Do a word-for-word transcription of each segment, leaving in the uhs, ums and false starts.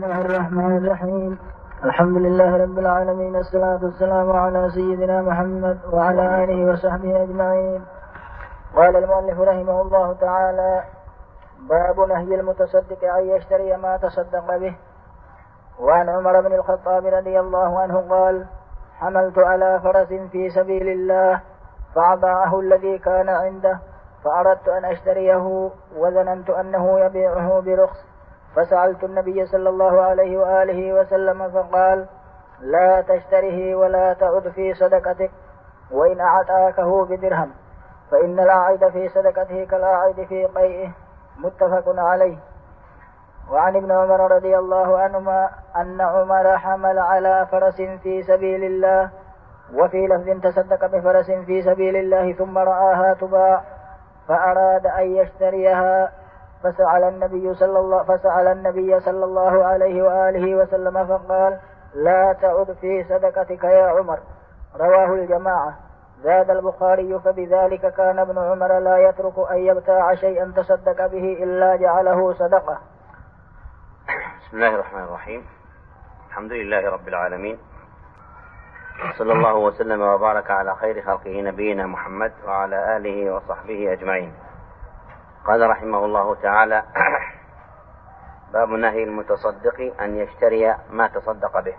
الله الرحمن الرحيم. الحمد لله رب العالمين، الصلاة والسلام على سيدنا محمد وعلى آله وصحبه أجمعين. قال المؤلف رحمه الله تعالى: باب نهي المتصدق أن يشتري ما تصدق به. وعن عمر بن الخطاب رضي الله عنه قال: حملت على فرس في سبيل الله فأضاعه الذي كان عنده، فأردت أن أشتريه وظننت أنه يبيعه برخص، فسألت النبي صلى الله عليه وآله وسلم فقال: لا تشتره ولا تعد في صدقتك، وإن أعطاكه بدرهم فإن العائد في صدقته كالعائد في قيئه. متفق عليه. وعن ابن عمر رضي الله عنهما أن عمر حمل على فرس في سبيل الله، وفي لفظ تصدق بفرس في سبيل الله ثم رآها تباع فأراد أن يشتريها، فسأل النبي صلى الله فسأل النبي صلى الله عليه وآله وسلم فقال: لا تعد في صدقتك يا عمر. رواه الجماعة. زاد البخاري: فبذلك كان ابن عمر لا يترك أن يبتاع شيئا تصدق به إلا جعله صدقة. بسم الله الرحمن الرحيم. الحمد لله رب العالمين، صلى الله وسلم وبارك على خير خلقه نبينا محمد وعلى آله وصحبه أجمعين. قال رحمه الله تعالى: باب نهي المتصدق أن يشتري ما تصدق به.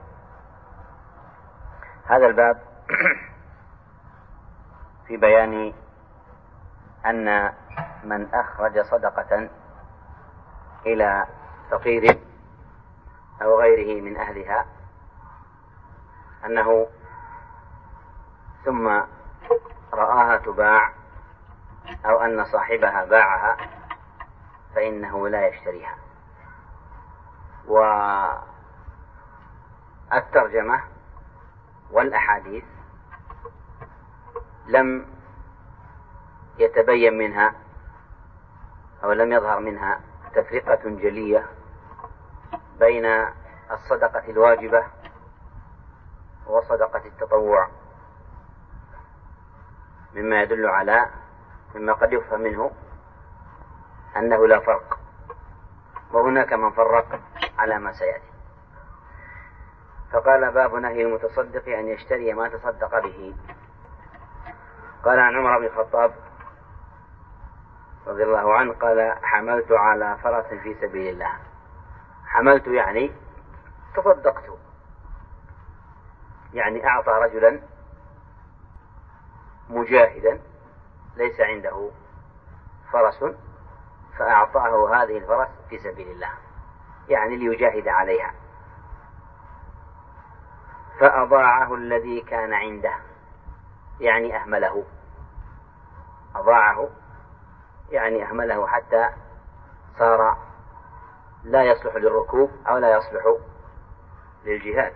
هذا الباب في بيان أن من أخرج صدقة إلى فقير أو غيره من أهلها أنه ثم رآها تباع أو أن صاحبها باعها فإنه لا يشتريها. والترجمة والأحاديث لم يتبين منها أو لم يظهر منها تفرقة جلية بين الصدقة الواجبة وصدقة التطوع، مما يدل على مما قد يفهم منه أنه لا فرق، وهناك من فرق على ما سيأتي. فقال: باب نهي المتصدق أن يشتري ما تصدق به. قال عن عمر بن الخطاب رضي الله عنه قال: حملت على فرس في سبيل الله. حملت يعني تصدقت، يعني أعطى رجلا مجاهدا ليس عنده فرس فأعطاه هذه الفرس في سبيل الله، يعني ليجاهد عليها، فأضاعه الذي كان عنده، يعني أهمله. أضاعه يعني أهمله حتى صار لا يصلح للركوب أو لا يصلح للجهاد.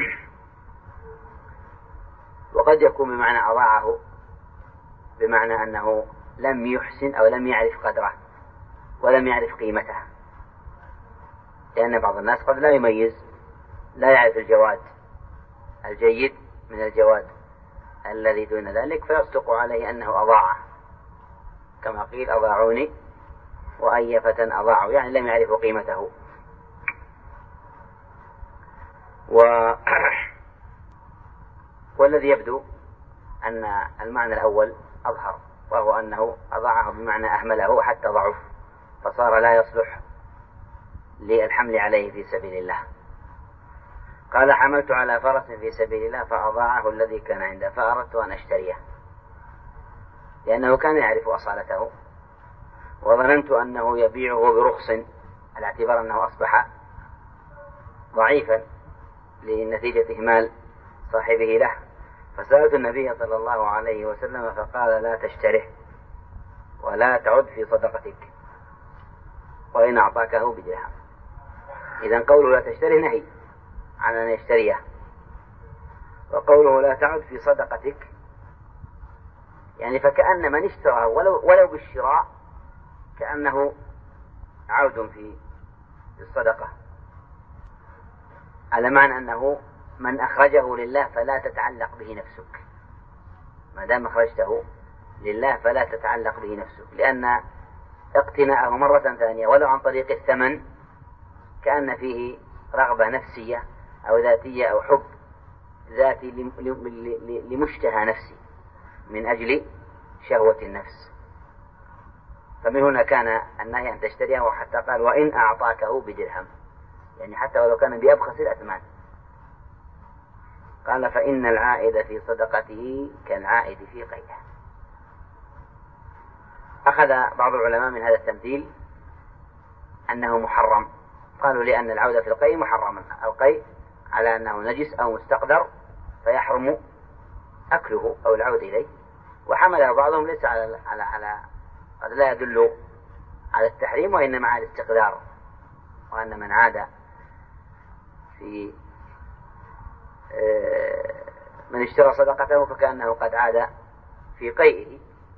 وقد يكون بمعنى أضاعه بمعنى أنه لم يحسن أو لم يعرف قدره ولم يعرف قيمته، لأن بعض الناس قد لا يميز، لا يعرف الجواد الجيد من الجواد الذي دون ذلك، فيصدق عليه أنه أضاعه، كما قيل: أضاعوني وأي فتى أضاعوا، يعني لم يعرفوا قيمته. و... والذي يبدو أن المعنى الأول أظهر، وهو أنه أضاعه بمعنى أهمله حتى ضعف فصار لا يصلح للحمل عليه في سبيل الله. قال: حملت على فرس في سبيل الله فأضاعه الذي كان عنده، فأردت أن أشتريه، لأنه كان يعرف أصالته، وظننت أنه يبيعه برخص، على اعتبار أنه أصبح ضعيفا لنتيجة إهمال صاحبه له. فسألت النبي صلى الله عليه وسلم فقال: لا تشتره ولا تعد في صدقتك، وإن أعطاكه بدرهم. إذن قوله لا تشتره نهي عن أن يشتريه، وقوله لا تعد في صدقتك يعني فكأن من اشترى ولو, ولو بالشراء كأنه عود في الصدقة، على معنى أنه من أخرجه لله فلا تتعلق به نفسك، ما دام أخرجته لله فلا تتعلق به نفسك، لأن اقتناءه مرة ثانية ولو عن طريق الثمن كأن فيه رغبة نفسية أو ذاتية أو حب ذاتي لمشتهى نفسي من أجل شهوة النفس. فمن هنا كان النهي أن تشتريه، وحتى قال وإن أعطاكه بدرهم، يعني حتى ولو كان بأبخس الأثمان. قال فإن العائد في صدقته كالعائد في قيده. أخذ بعض العلماء من هذا التمثيل أنه محرم، قالوا لأن العودة في القيء محرم، القيء على أنه نجس أو مستقدر فيحرم أكله أو العودة إليه. وحمله بعضهم ليس على على على قد لا يدل على التحريم وإنما على الاستقدار، وأن من عاد في من اشترى صدقته فكأنه قد عاد في قيئه.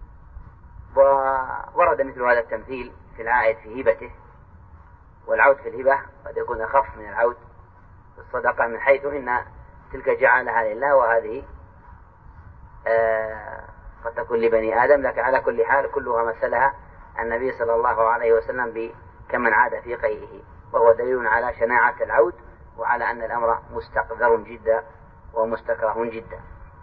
وورد مثل هذا التمثيل في العائد في هبته، والعود في الهبة قد يكون أخف من العود في الصدقة، من حيث إن تلك جعلها لله وهذه آه قد تكون لبني آدم. لكن على كل حال كلها مثلها النبي صلى الله عليه وسلم كمن عاد في قيئه، وهو دليل على شناعة العود وعلى أن الأمر مستقذر جدا ومستكره جدا.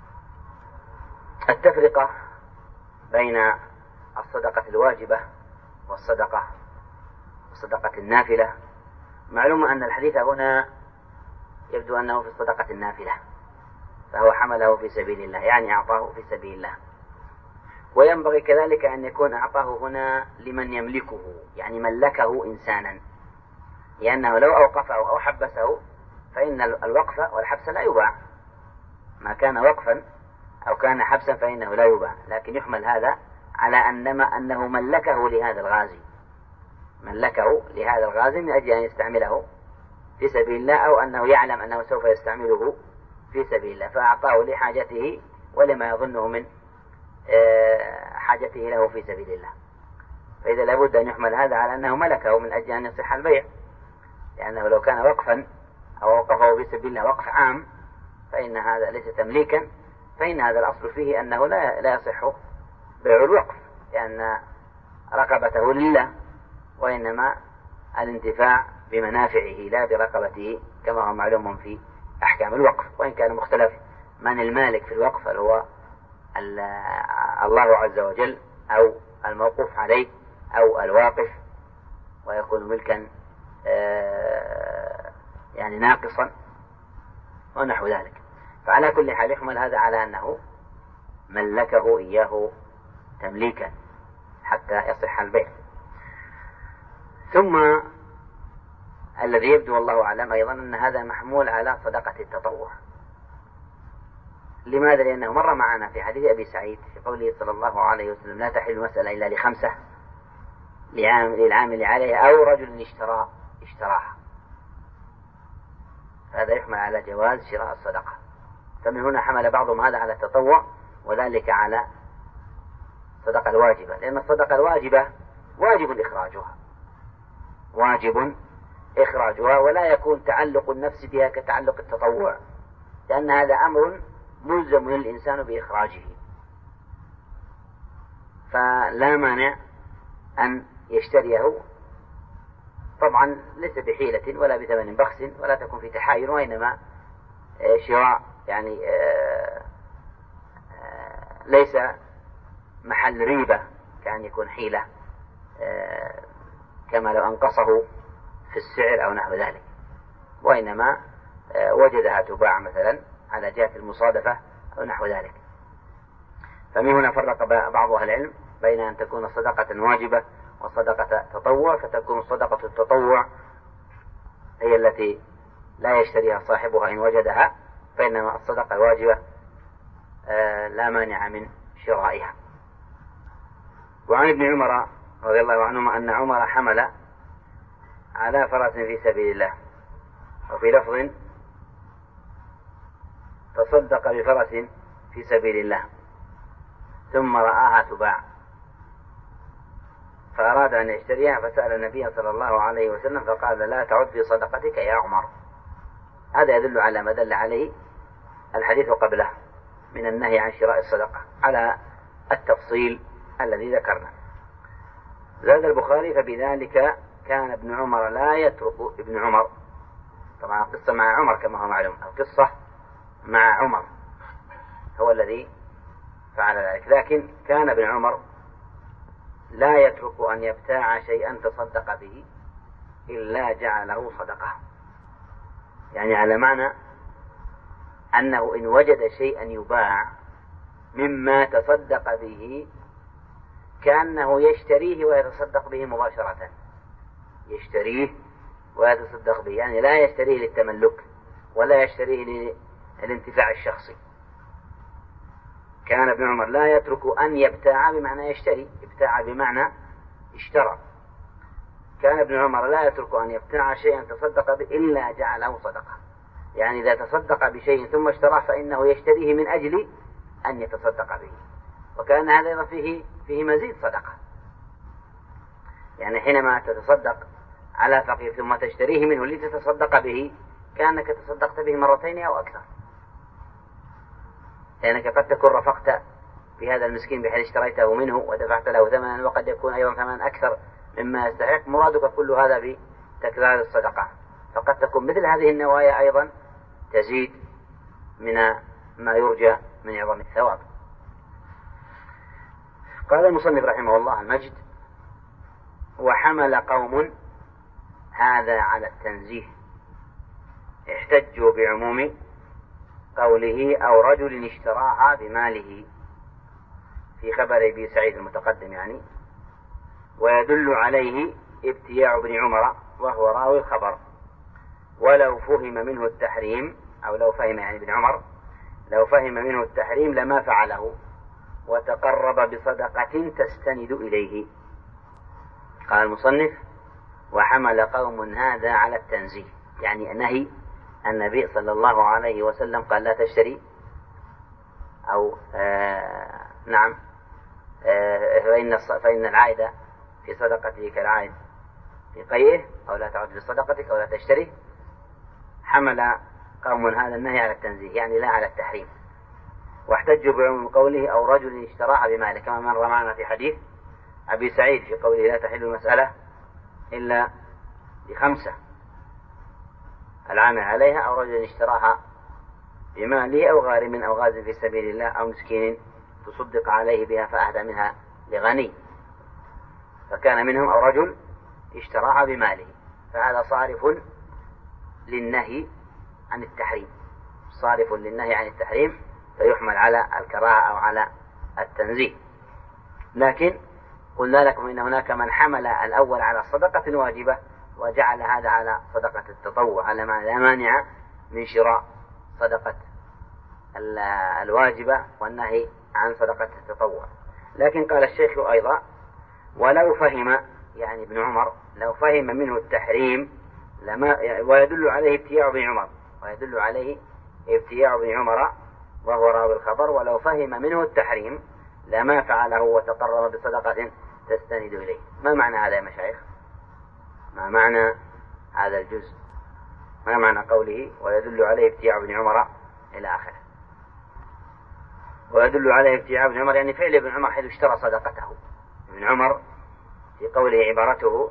التفرقة بين الصدقة الواجبة والصدقة والصدقة النافلة، معلوم أن الحديث هنا يبدو أنه في الصدقة النافلة، فهو حمله في سبيل الله، يعني أعطاه في سبيل الله. وينبغي كذلك أن يكون أعطاه هنا لمن يملكه، يعني ملكه إنسانا، لأنه لو أوقفه أو حبسه فإن الوقف والحبس لا يباع. ما كان وقفا أو كان حبسا فإنه لا يباع، لكن يحمل هذا على أنما أنه ملكه لهذا الغازي، ملكه لهذا الغازي من أجل أن يستعمله في سبيل الله، أو أنه يعلم أنه سوف يستعمله في سبيل الله فأعطاه لحاجته ولما يظنه من حاجته له في سبيل الله. فإذا لابد أن يحمل هذا على أنه ملكه من أجل أن يصح البيع، لأنه لو كان وقفا أو وقفه في سبيل الله وقف عام فإن هذا ليس تمليكا، فإن هذا الأصل فيه أنه لا لا يصح بيع الوقف، لأن رقبته لله، وإنما الانتفاع بمنافعه لا برقبته، كما هو معلوم في أحكام الوقف. وإن كان مختلف من المالك في الوقف، هل هو الله عز وجل أو الموقوف عليه أو الواقف، ويكون ملكا يعني ناقصا ونحو ذلك. فعلى كل حال يحمل هذا على أنه ملكه إياه تمليكا حتى يصح البيع. ثم الذي يبدو والله أعلم أيضا أن هذا محمول على صدقة التطوع. لماذا؟ لأنه مر معنا في حديث أبي سعيد في قوله صلى الله عليه وسلم لا تحل المسألة إلا لخمسة، للعامل عليه أو رجل اشترى اشتراها، هذا يحمل على جواز شراء الصدقة. فمن هنا حمل بعضهم هذا على التطوع وذلك على الصدقة الواجبة، لأن الصدقة الواجبة واجب إخراجها، واجب إخراجها، ولا يكون تعلق النفس بها كتعلق التطوع، لأن هذا أمر ملزم للإنسان بإخراجه، فلا مانع أن يشتريه، طبعا ليس بحيلة ولا بثمن بخس ولا تكون في تحايل، وإنما شراء يعني ليس محل ريبة كأن يكون حيلة كما لو أنقصه في السعر أو نحو ذلك، وإنما وجدها تباع مثلا على جهة المصادفة أو نحو ذلك. فمن هنا فرق بعض أهل العلم بين أن تكون صدقة واجبة وصدقة تطوع، فتكون صدقة التطوع هي التي لا يشتريها صاحبها إن وجدها، فإنما الصدقة الواجبة لا مانع من شرائها. وعن ابن عمر رضي الله عنهما أن عمر حمل على فرس في سبيل الله، وفي لفظ تصدق بفرس في سبيل الله ثم رآها تباع فأراد أن يشتريها، فسأل النبي صلى الله عليه وسلم فقال لا تعد في صدقتك يا عمر. هذا يدل على ما دل عليه الحديث قبله من النهي عن شراء الصدقة على التفصيل الذي ذكرنا. زاد البخاري فبذلك كان ابن عمر لا يترك ابن عمر طبعا قصة مع عمر كما هو معلوم، القصة مع عمر هو الذي فعل ذلك. لكن كان ابن عمر لا يترك أن يبتاع شيئا تصدق به إلا جعله صدقة، يعني على معنى أنه إن وجد شيئا يباع مما تصدق به كأنه يشتريه ويتصدق به مباشرة، يشتريه ويتصدق به، يعني لا يشتريه للتملك ولا يشتريه للانتفاع الشخصي. كان ابن عمر لا يترك أن يبتاع بمعنى يشتري، ابتاع بمعنى اشترى. كان ابن عمر لا يترك أن يبتاع شيئا تصدق به إلا جعله صدقة، يعني إذا تصدق بشيء ثم اشتراه فإنه يشتريه من أجل أن يتصدق به، وكان هذا فيه فيه مزيد صدقة. يعني حينما تتصدق على فقير ثم تشتريه منه لتتصدق به كأنك تصدقت به مرتين أو أكثر، لأنك قد تكون رفقت في هذا المسكين بحيث اشتريته منه ودفعت له ثمنا، وقد يكون أيضا ثمنا أكثر مما يستحق. مرادك كل هذا بتكرار الصدقة، فقد تكون مثل هذه النوايا أيضا تزيد من ما يرجى من عظم الثواب. قال المصنف رحمه الله المجد: وحمل قوم هذا على التنزيه، احتجوا بعموم قوله أو رجل اشتراها بماله في خبر ابي سعيد المتقدم يعني، ويدل عليه ابتياع ابن عمر وهو راوي الخبر، ولو فهم منه التحريم، أو لو فهم يعني ابن عمر لو فهم منه التحريم لما فعله وتقرب بصدقة تستند إليه. قال المصنف: وحمل قوم هذا على التنزيه، يعني نهي النبي صلى الله عليه وسلم قال لا تشتري، أو آه نعم آه فإن, فإن العائد في صدقته كالعائد في قيئه، أو لا تعد في صدقتك أو لا تشتري. حمل قوم هذا النهي على التنزيه، يعني لا على التحريم. واحتجوا بعموم قوله أو رجل اشتراها بماله، كما مر معنا في حديث أبي سعيد في قوله لا تحل المسألة إلا بخمسة: العامل عليها، أو رجل اشتراها بماله، أو غارم أو غاز في سبيل الله، أو مسكين تصدق عليه بها فأهدى منها لغني، فكان منهم أو رجل اشتراها بماله، فهذا صارف للنهي عن التحريم، صارف للنهي عن التحريم، فيحمل على الكراهة أو على التنزيه. لكن قلنا لكم إن هناك من حمل الأول على الصدقة الواجبة وجعل هذا على صدقة التطوع، على ما لا مانع من شراء صدقة الواجبة والنهي عن صدقة التطوع. لكن قال الشيخ أيضا: ولو فهم، يعني ابن عمر لو فهم منه التحريم لما، ويدل عليه ابتياع ابن عمر، ويدل عليه ابتياع ابن عمر وهو راوي الخبر، ولو فهم منه التحريم لما فعله وتقرب بصدقة تستند إليه. ما معنى هذا يا مشايخ؟ ما معنى هذا الجزء؟ ما معنى قوله ويدل عليه ابتياع ابن عمر إلى آخره؟ ويدل عليه ابتياع ابن عمر يعني فعل ابن عمر حيث اشترى صدقته. ابن عمر في قوله عبارته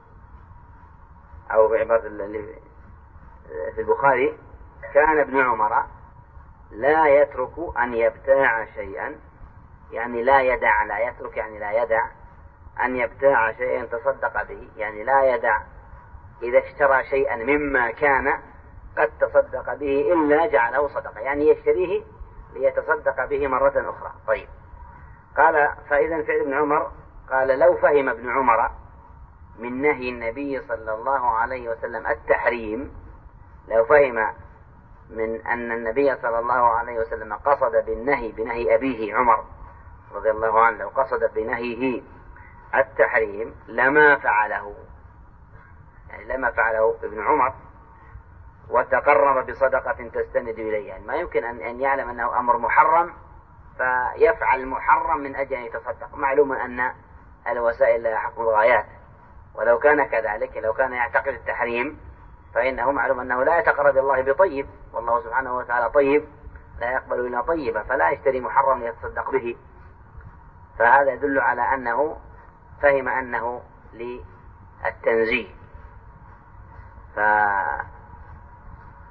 أو بعبارة في البخاري: كان ابن عمر لا يترك أن يبتاع شيئا، يعني لا يدع، لا يترك يعني لا يدع أن يبتاع شيئا تصدق به، يعني لا يدع إذا اشترى شيئا مما كان قد تصدق به إلا جعله صدقة، يعني يشتريه ليتصدق به مرة أخرى. طيب، قال: فإذا فعل ابن عمر، قال: لو فهم ابن عمر من نهي النبي صلى الله عليه وسلم التحريم، لو فهم من أن النبي صلى الله عليه وسلم قصد بالنهي بنهي أبيه عمر رضي الله عنه، لو قصد بنهيه التحريم لما فعله، يعني لما فعله ابن عمر وتقرب بصدقة تستند إليه، يعني ما يمكن أن يعلم أنه أمر محرم فيفعل محرم من أجل أن يتصدق. معلوم أن الوسائل لا حكم الغايات، ولو كان كذلك، لو كان يعتقد التحريم فإنه معلوم أنه لا يتقرب الله بطيب، والله سبحانه وتعالى طيب لا يقبل إلا طيبا، فلا يشتري محرم ليتصدق به. فهذا يدل على أنه فهم أنه للتنزيه.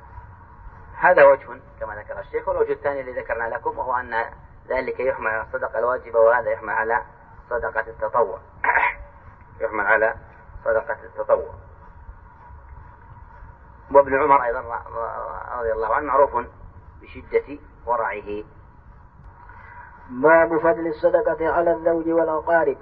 هذا وجه كما ذكر الشيخ. والوجه الثاني الذي ذكرنا لكم وهو أن ذلك يحمل على الصدقة الواجبة وهذا يحمل على صدقة التطوع يحمل على صدقة التطوع. وابن عمر أيضا رضي الله عنه معروف بشدة ورعه. باب فضل الصدقة على الزوج والأقارب.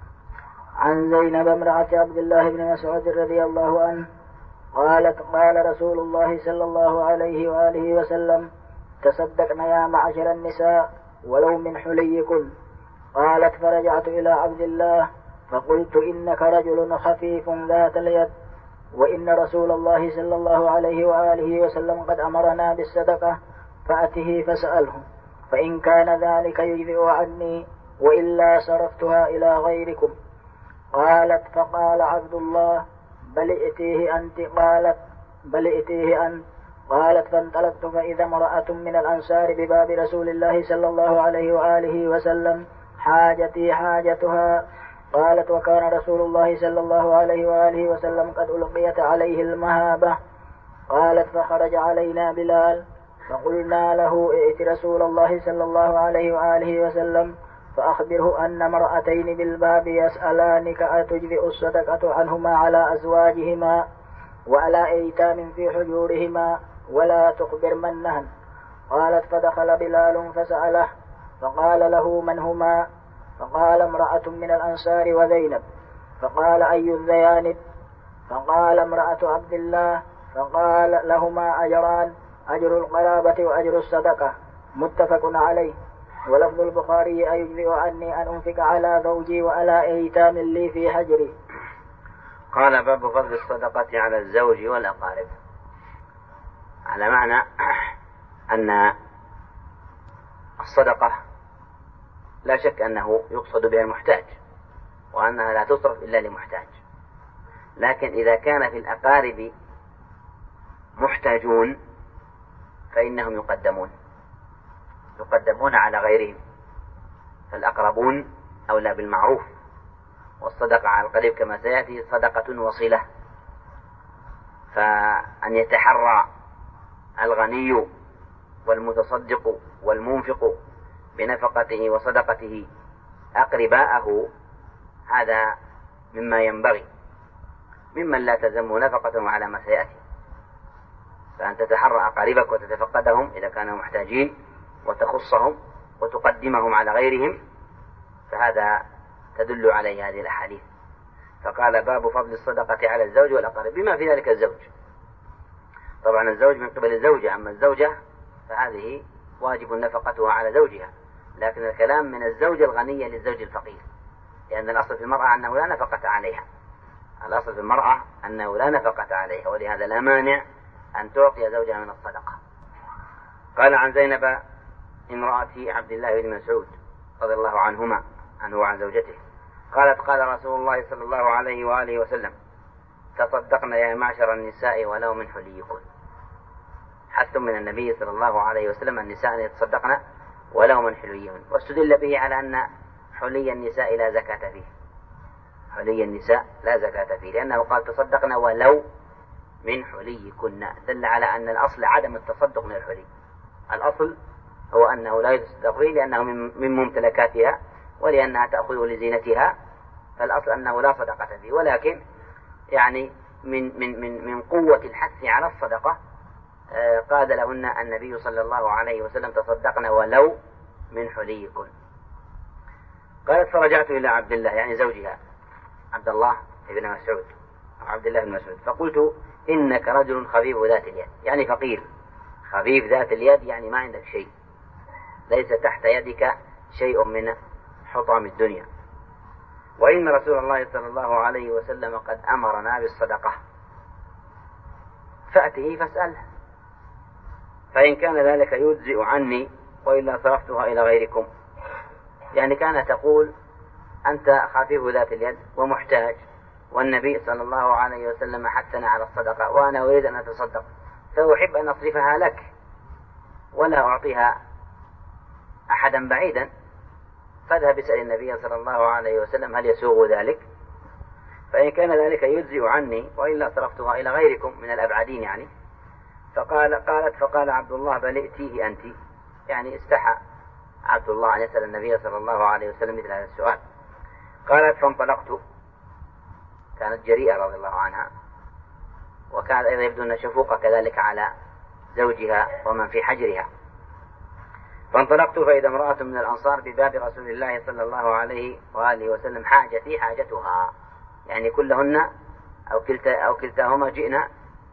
عن زينب امرأة عبد الله بن مسعود رضي الله عنه قالت قال رسول الله صلى الله عليه وآله وسلم تصدقن يا معشر النساء ولو من حليكن. قالت فرجعت إلى عبد الله فقلت إنك رجل خفيف ذات اليد وإن رسول الله صلى الله عليه وآله وسلم قد أمرنا بالصدقة فأته فسأله فإن كان ذلك يجزئ عني وإلا صرفتها إلى غيركم. قالت فقال عبد الله بل ائتيه أنت. قالت بل ائتيه أنت. قالت فانطلقت فإذا امرأة من الأنصار بباب رسول الله صلى الله عليه وآله وسلم حاجتي حاجتها. قالت وكان رسول الله صلى الله عليه وآله وسلم قد ألقيت عليه المهابة. قالت فخرج علينا بلال فقلنا له ائت رسول الله صلى الله عليه وآله وسلم فأخبره أن امرأتين بالباب يسألانك أتجزئ الصدقة عنهما على أزواجهما وعلى أيتام في حجورهما ولا تخبر من نهن. قالت فدخل بلال فسأله فقال له من هما؟ فقال امرأة من الأنصار وزينب. فقال أي الذيان؟ فقال امرأة عبد الله. فقال لهما أجران أجر القرابة وأجر الصدقة متفق عليه. ولفظ البخاري أيجزئ عني أن أنفق على زوجي وعلى أيتام لي في حجري. قال باب فضل الصدقة على الزوج والأقارب، على معنى أن الصدقة لا شك أنه يقصد بها المحتاج وأنها لا تصرف إلا لمحتاج، لكن إذا كان في الأقارب محتاجون فإنهم يقدمون يقدمون على غيرهم، فالأقربون أولى بالمعروف. والصدقة على القريب كما سيأتي صدقة وصلة، فأن يتحرى الغني والمتصدق والمنفق بنفقته وصدقته أقرباءه هذا مما ينبغي ممن لا تلزم نفقتهم على ما سيأتي، فأن تتحرى أقاربك وتتفقدهم إذا كانوا محتاجين وتخصهم وتقدمهم على غيرهم، فهذا تدل عليه هذه الأحاديث. فقال باب فضل الصدقة على الزوج والأقارب بما في ذلك الزوج. طبعا الزوج من قبل الزوجة، أما الزوجة فهذه واجب نفقتها على زوجها، لكن الكلام من الزوجة الغنية للزوج الفقير، لأن الأصل في المرأة أنه لا نفقة عليها، الأصل في المرأة أنه لا نفقة عليها، ولهذا لا مانع أن تعطي زوجها من الصدقة. قال عن زينب امرأة عبد الله بن مسعود رضي الله عنهما عنه وعن زوجته قالت قال رسول الله صلى الله عليه وآله وسلم تصدقنا يا معشر النساء ولو من حليكن. حث من النبي صلى الله عليه وسلم النساء أن يتصدقن ولو من حليهن، واستدل به على أن حلي النساء لا زكاة فيه، حلي النساء لا زكاة فيه، لأنه قال تصدقنا ولو من حليكن، دل على أن الأصل عدم التصدق من الحلي، الأصل هو أنه لا يتصدق فيه لأنه من ممتلكاتها ولأنها تأخذ لزينتها، فالأصل أنه لا صدقة فيه، ولكن يعني من من من من قوة الحث على الصدقة قال لهن النبي صلى الله عليه وسلم تصدقنا ولو من حليكن. قالت فرجعت إلى عبد الله يعني زوجها عبد الله بن مسعود أو عبد الله بن مسعود فقلت إنك رجل خفيف ذات اليد، يعني فقير خفيف ذات اليد، يعني ما عندك شيء، ليس تحت يدك شيء من حطام الدنيا، وإن رسول الله صلى الله عليه وسلم قد أمرنا بالصدقة فأته فاسأله فإن كان ذلك يجزئ عني وإلا صرفتها إلى غيركم. يعني كانت تقول أنت خفيف ذات اليد ومحتاج، والنبي صلى الله عليه وسلم حثنا على الصدقة وأنا أريد أن أتصدق، فأحب أن أصرفها لك ولا أعطيها أحدا بعيدا، فاذهب اسأل النبي صلى الله عليه وسلم هل يسوغ ذلك، فإن كان ذلك يجزئ عني وإلا صرفتها إلى غيركم من الأبعدين يعني، فقال قالت فقال عبد الله بل ائتيه أنت، يعني استحى عبد الله أن يسأل النبي صلى الله عليه وسلم مثل هذا السؤال. قالت فانطلقت، كانت جريئة رضي الله عنها، وكانت أيضا يبدو أن شفوقة كذلك على زوجها ومن في حجرها. فانطلقت فإذا امرأة من الأنصار بباب رسول الله صلى الله عليه وآله وسلم حاجتي حاجتها، يعني كلهن أو كلتا أو كلتاهما جئنا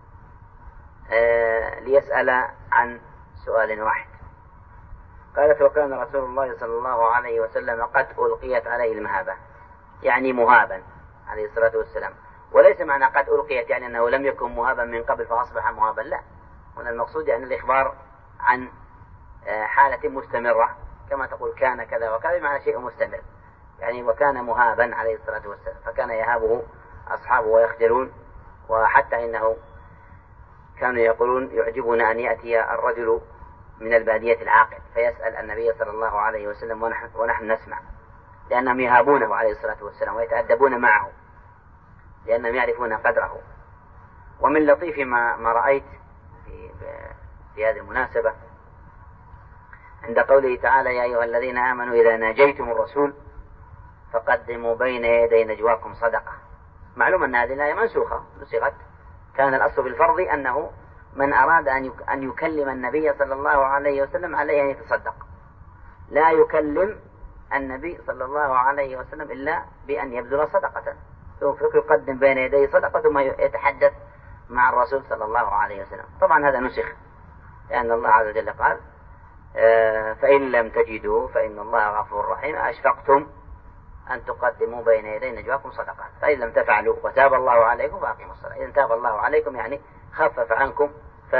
آه ليسأل عن سؤال واحد. قالت وكان رسول الله صلى الله عليه وسلم قد ألقيت عليه المهابة، يعني مهابا عليه الصلاة والسلام. وليس معنى قد ألقيت يعني أنه لم يكن مهابا من قبل فأصبح مهابا، لا، هنا المقصود أن الإخبار عن حالة مستمرة، كما تقول كان كذا وكذا بمعنى شيء مستمر، يعني وكان مهابا عليه الصلاة والسلام، فكان يهابه أصحابه ويخجلون. وحتى إنه كانوا يقولون يعجبنا أن يأتي الرجل من البادية العاقل فيسأل النبي صلى الله عليه وسلم ونحن, ونحن نسمع، لأنهم يهابونه عليه الصلاة والسلام ويتأدبون معه لأنهم يعرفون قدره. ومن لطيف ما, ما رأيت في, في هذه المناسبة عند قوله تعالى يا أيها الذين آمنوا إذا ناجيتم الرسول فقدموا بين يدي نجواكم صدقة. معلوم أن هذه الآية منسوخة نسخت، كان الأصل بالفرض أنه من أراد أن يكلم النبي صلى الله عليه وسلم عليه أن يتصدق، لا يكلم النبي صلى الله عليه وسلم إلا بأن يبذل صدقة، يقدم بين يدي صدقة ثم يتحدث مع الرسول صلى الله عليه وسلم. طبعا هذا نسخ لأن الله عز وجل قال فإن لم تجدوا فإن الله غفور رحيم أشفقتم أن تقدموا بين يدي نجواكم صدقات فإن لم تفعلوا وتاب الله عليكم فأقيموا الصلاة. إذن تاب الله عليكم يعني خفف عنكم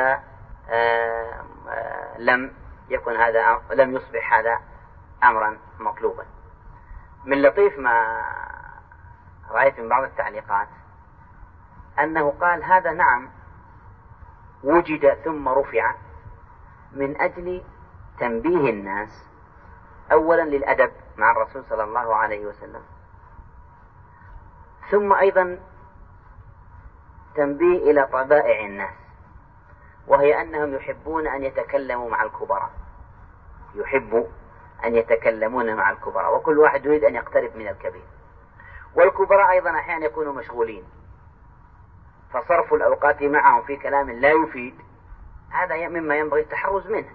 فلم يكن هذا لم يصبح هذا أمرا مطلوبا. من لطيف ما رأيت من بعض التعليقات أنه قال هذا نعم وجد ثم رفع من أجل تنبيه الناس أولا للأدب مع الرسول صلى الله عليه وسلم، ثم أيضا تنبيه إلى طبائع الناس، وهي أنهم يحبون أن يتكلموا مع الكبراء، يحبوا أن يتكلمون مع الكبراء، وكل واحد يريد أن يقترب من الكبير، والكبراء أيضا أحيانا يكونوا مشغولين، فصرف الأوقات معهم في كلام لا يفيد هذا مما ينبغي التحرز منه.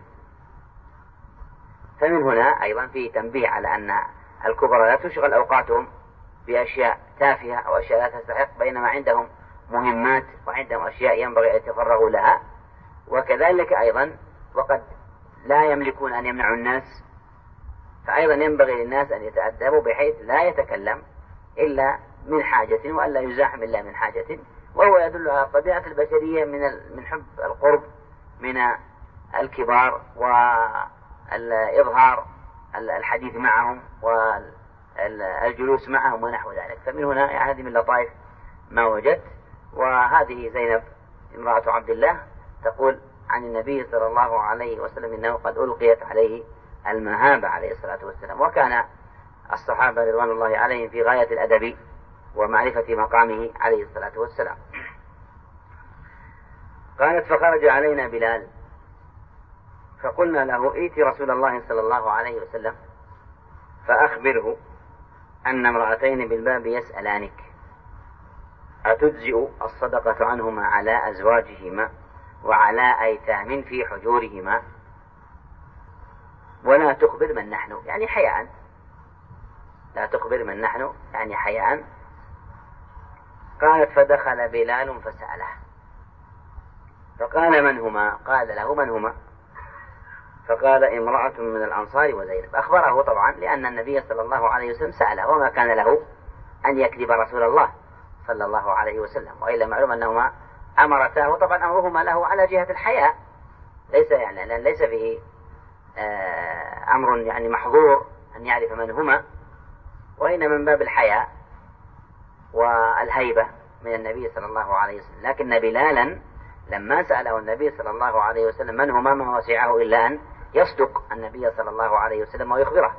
فمن هنا أيضا في تنبيه على أن الكبراء لا تشغل أوقاتهم بأشياء تافهة أو أشياء لا تستحق، بينما عندهم مهمات وعندهم أشياء ينبغي أن يتفرغوا لها. وكذلك أيضا وقد لا يملكون أن يمنعوا الناس، فأيضا ينبغي للناس أن يتأدبوا بحيث لا يتكلم إلا من حاجة وألا يزاحم إلا من حاجة، وهو يدل على الطبيعة البشرية من من حب القرب من الكبار والإظهار الحديث معهم والجلوس معهم ونحو ذلك. فمن هنا يعني هذه من لطائف ما وجدت. وهذه زينب امرأة عبد الله تقول عن النبي صلى الله عليه وسلم إنه قد ألقيت عليه المهابة عليه الصلاة والسلام. وكان الصحابة رضوان الله عليهم في غاية الأدب ومعرفة مقامه عليه الصلاة والسلام. قالت فخرج علينا بلال فقلنا له ائت رسول الله صلى الله عليه وسلم فأخبره أن امرأتين بالباب يسألانك أتجزئ الصدقة عنهما على أزواجهما وعلى أيتام في حجورهما ولا تخبر من نحن، يعني حياء، لا تخبر من نحن يعني حياء. قالت فدخل بلال فسأله فقال من هما؟ قال له من هما؟ فقال امرأة من الأنصار وزينب. أخبره طبعا لأن النبي صلى الله عليه وسلم سأله، وما كان له أن يكذب رسول الله صلى الله عليه وسلم، وإلا معلوم أنهما أمرتاه، طبعا أمرهما له على جهة الحياء، ليس يعني لأن ليس فيه أمر يعني محظور أن يعرف من هما، وإن من باب الحياء والهيبة من النبي صلى الله عليه وسلم. لكن بلالا لما سأله النبي صلى الله عليه وسلم من هما ما وسعه إلا أن يصدق النبي صلى الله عليه وسلم ويخبره.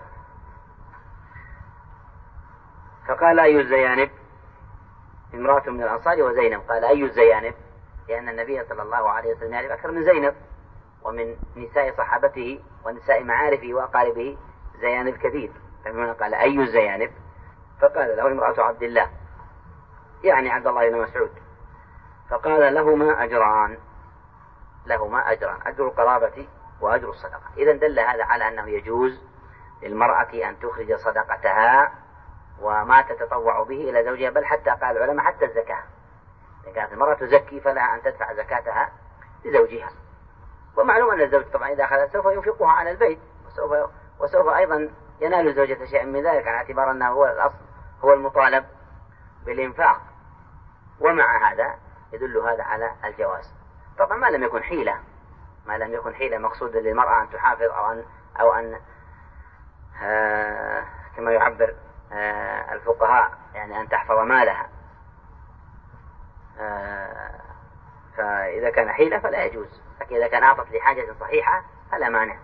فقال أي الزيانب؟ امرأة من الأنصار وزينب. قال أي الزيانب؟ لأن النبي صلى الله عليه وسلم يعرف أكثر من زينب، ومن نساء صحابته ونساء معارفه وأقاربه زيانب كثير، فمن قال أي الزيانب؟ فقال له امرأة عبد الله، يعني عبد الله بن مسعود، فقال لهما أجران، لهما أجران، أجر القرابة وأجر الصدقة. إذا دل هذا على أنه يجوز للمرأة أن تخرج صدقتها وما تتطوع به إلى زوجها، بل حتى قال العلماء حتى الزكاة، إذا كانت المرأة تزكي فلها أن تدفع زكاتها لزوجها. ومعلوم أن الزوج طبعا إذا أخذت سوف ينفقها على البيت، وسوف, وسوف أيضا ينال زوجة شيئا من ذلك، على اعتبار أنه هو الأصل، هو المطالب بالإنفاق. ومع هذا يدل هذا على الجواز، طبعا ما لم يكن حيلة، ما لم يكن حيلة مقصودة للمرأة أن تحافظ أو أن, أو أن آه كما يعبر آه الفقهاء يعني أن تحفظ مالها، آه فإذا كان حيلة فلا يجوز، لكن إذا كان أعطت لحاجة صحيحة فلا مانع.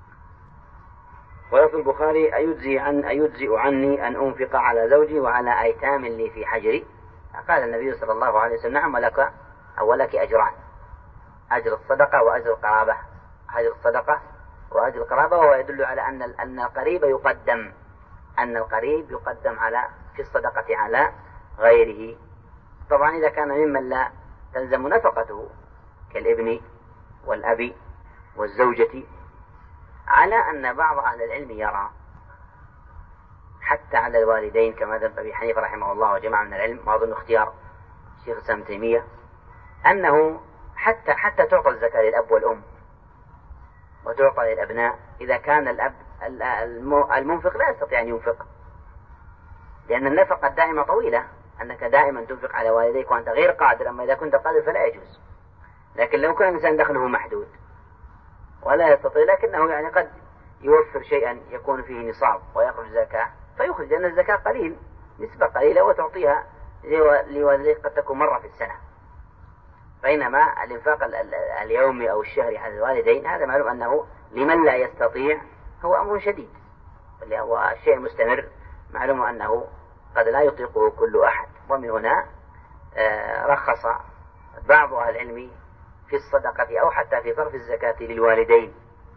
ولفظ البخاري أيجزي, عن أيجزئ عني أن أنفق على زوجي وعلى أيتام لي في حجري؟ قال النبي صلى الله عليه وسلم نعم، ولك أو لك أجران، أجر الصدقة وأجر القرابة، أجر الصدقة وأجر القرابة. وهو يدل على أن أن القريب يقدم، أن القريب يقدم على في الصدقة على غيره. طبعا إذا كان ممن لا تلزم نفقته كالابن والأب والزوجة، على أن بعض أهل العلم يرى حتى على الوالدين كما ذهب أبي حنيفة رحمه الله وجماعة من العلم، وأظن اختيار الشيخ الإسلام ابن تيمية، أنه حتى حتى تعطى الزكاة للأب والأم وتعطى للأبناء إذا كان الأب المنفق لا يستطيع أن ينفق، لأن النفقة الدائمة طويلة، أنك دائما تنفق على والديك وأنت غير قادر، أما إذا كنت قادر فلا يجوز. لكن لو كان الإنسان دخله محدود ولا يستطيع، لكنه يعني قد يوفر شيئا يكون فيه نصاب ويخرج زكاة فيخرج، لأن الزكاة قليل، نسبة قليلة وتعطيها لوالديك قد تكون مرة في السنة. بينما الإنفاق اليومي أو الشهري على الوالدين هذا معلوم أنه لمن لا يستطيع هو أمر شديد، هو شيء مستمر، معلوم أنه قد لا يطيقه كل أحد. ومن هنا رخص بعض أهل العلم في الصدقة أو حتى في صرف الزكاة للوالدين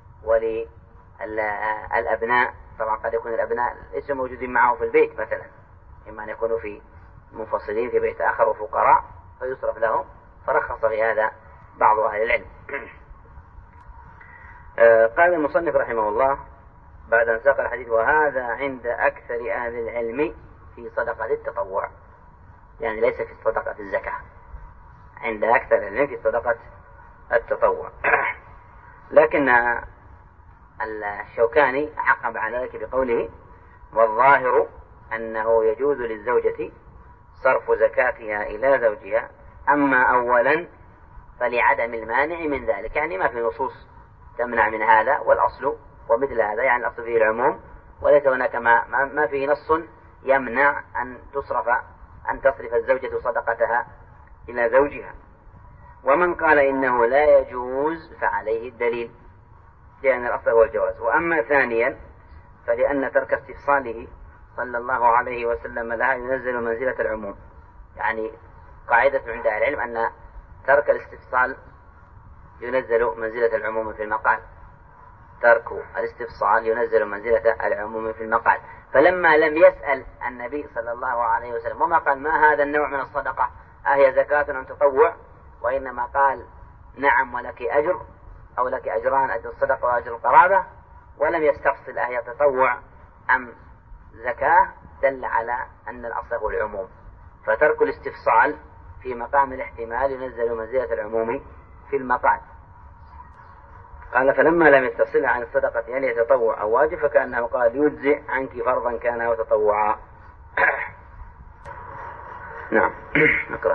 وللأبناء. طبعا قد يكون الأبناء ليسوا موجودين معه في البيت مثلا، إما أن يكونوا في منفصلين في بيت آخر وفقراء فيصرف لهم، فرخص بهذا بعض أهل العلم. قال المصنف رحمه الله بعد أن ساق الحديث: وهذا عند أكثر أهل العلم في صدقة التطوع، يعني ليس في صدقة الزكاة، عند أكثر العلم في صدقة التطوع. لكن الشوكاني عقب على ذلك بقوله: والظاهر أنه يجوز للزوجة صرف زكاتها إلى زوجها، أما أولا فلعدم المانع من ذلك، يعني ما في نصوص تمنع من هذا، والأصل ومثل هذا، يعني الأصل فيه العموم، وليس هناك ما, ما فيه نص يمنع أن تصرف أن تصرف الزوجة صدقتها إلى زوجها. ومن قال إنه لا يجوز فعليه الدليل، لأن الأصل هو الجواز. وأما ثانيا فلأن ترك استفصاله صلى الله عليه وسلم لها ينزل منزلة العموم، يعني قاعدة عند العلم أن ترك الاستفصال ينزل منزلة العموم في المقال، ترك الاستفصال ينزل منزلة العموم في المقال. فلما لم يسأل النبي صلى الله عليه وسلم وما قال ما هذا النوع من الصدقة أهي زكاة أم تطوع، وإنما قال نعم ولك أجر أو لك أجران، أجر الصدقة وأجر القرابة، ولم يستفصل أهي تطوع أم زكاة، دل على أن الأصل هو العموم. فترك الاستفصال في مقام الاحتمال ينزل منزلة العموم في المقال. قال: فلما لم يستفصل عن الصدقة يعني يتطوع أو واجب، فكأنه قال يجزئ عنك فرضا كان وتطوعا. نعم. نقرأ.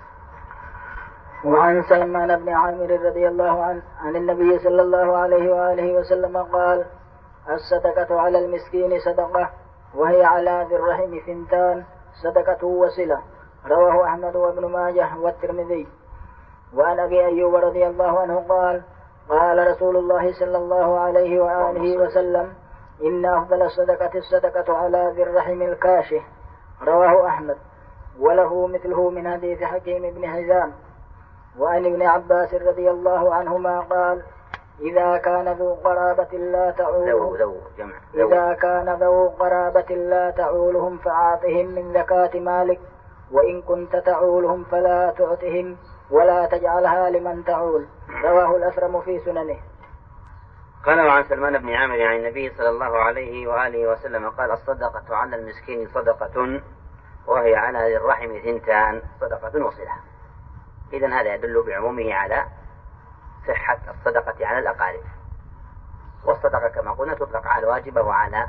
وعن سلمان بن عامر رضي الله عنه عن النبي صلى الله عليه وآله وسلم قال: الصدقة على المسكين صدقة، وهي على ذي الرحم ثنتان، صدقة وصلة. رواه أحمد وابن ماجه والترمذي. وعن أبي أيوب رضي الله عنه قال: قال رسول الله صلى الله عليه وآله وسلم: إن أفضل الصدقة الصدقة على ذي الرحم الكاشه. رواه أحمد، وله مثله من حديث حكيم بن حزام. وعن ابن عباس رضي الله عنهما قال إذا كان ذو قرابة لا تعولهم ذو جمع ذو. إذا كان ذو قرابة لا تعولهم فأعطهم من زكاة مالك، وإن كنت تعولهم فلا تعطهم ولا تجعلها لمن تعول. رواه الأثرم في سننه. قال وعن سلمان بن عامر عن النبي صلى الله عليه وآله وسلم قال الصدقة على المسكين صدقة وهي على ذي الرحم ثنتان صدقة وصلة. إذن هذا يدل بعمومه على صحة الصدقة على الأقارب، والصدقة كما قلنا تطلق على الواجبة وعلى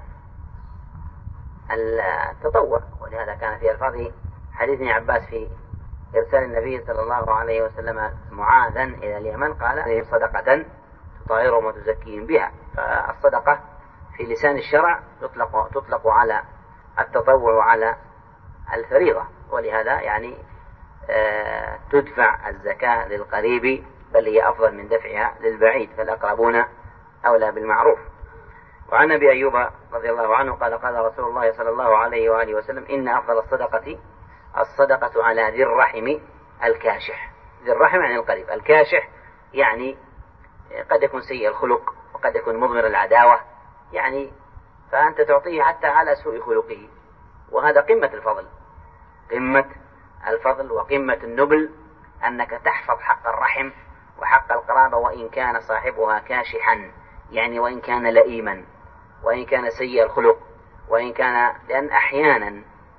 التطوع، ولهذا كان في ألفاظ حديث ابن عباس في إرسال النبي صلى الله عليه وسلم معاذا إلى اليمن قال هذه صدقة تطهرهم وتزكيهم بها. فالصدقة في لسان الشرع تطلق, تطلق على التطوع وعلى الفريضة، ولهذا يعني آه تدفع الزكاة للقريب، بل هي أفضل من دفعها للبعيد، فالأقربون أولى بالمعروف. وعن أبي أيوب رضي الله عنه قال قال رسول الله صلى الله عليه وآله وسلم إن أفضل الصدقة الصدقة على ذي الرحم الكاشح. ذي الرحم يعني القريب، الكاشح يعني قد يكون سيء الخلق وقد يكون مضمر العداوة، يعني فأنت تعطيه حتى على سوء خلقه، وهذا قمة الفضل، قمة الفضل وقمة النبل أنك تحفظ حق الرحم وحق القرابة وإن كان صاحبها كاشحا، يعني وإن كان لئيما وإن كان سيء الخلق وإن كان، لأن أحيانا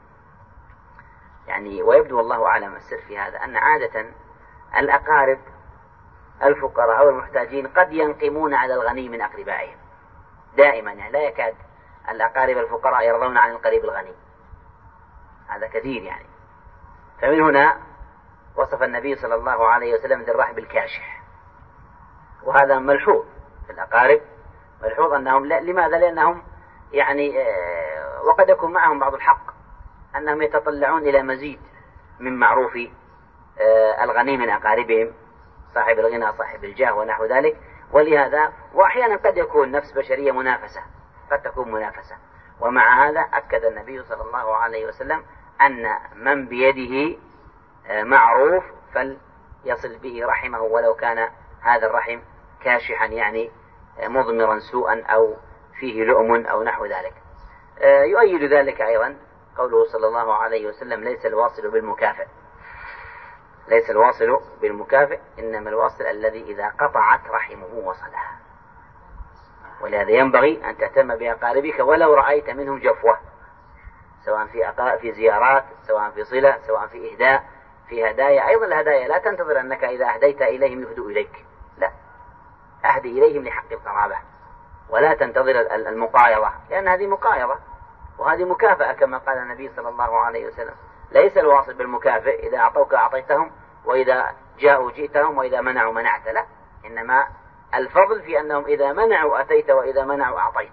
يعني ويبدو الله أعلم السر في هذا أن عادة الأقارب الفقراء أو المحتاجين قد ينقمون على الغني من أقربائهم دائما، يعني لا يكاد الأقارب الفقراء يرضون عن القريب الغني، هذا كثير يعني. فمن هنا وصف النبي صلى الله عليه وسلم ذي الرحم بالكاشح، وهذا ملحوظ في الأقارب، ملحوظ أنهم لا، لماذا؟ لأنهم يعني آه وقد يكون معهم بعض الحق أنهم يتطلعون إلى مزيد من معروف آه الغني من أقاربهم، صاحب الغنى صاحب الجاه ونحو ذلك، ولهذا وأحيانا قد يكون نفس بشرية منافسة، قد تكون منافسة. ومع هذا أكد النبي صلى الله عليه وسلم أن من بيده معروف فليصل به رحمه ولو كان هذا الرحم كاشحا، يعني مضمرا سوءا أو فيه لؤم أو نحو ذلك. يؤيد ذلك أيضا قوله صلى الله عليه وسلم ليس الواصل بالمكافئ، ليس الواصل بالمكافئ إنما الواصل الذي إذا قطعت رحمه وصلها. ولهذا ينبغي أن تهتم بأقاربك ولو رأيت منهم جفوة، سواء في أقارب في زيارات، سواء في صلة، سواء في إهداء، في هدايا. أيضا الهدايا لا تنتظر أنك إذا أهديت إليهم يهدوا إليك، لا، أهدي إليهم لحق القرابة، ولا تنتظر المقايضة، لأن هذه مقايضة وهذه مكافأة كما قال النبي صلى الله عليه وسلم ليس الواصل بالمكافئ إذا أعطوك أعطيتهم وإذا جاءوا جئتهم وإذا منعوا منعت، لا، إنما الفضل في أنهم إذا منعوا أتيت وإذا منعوا أعطيت.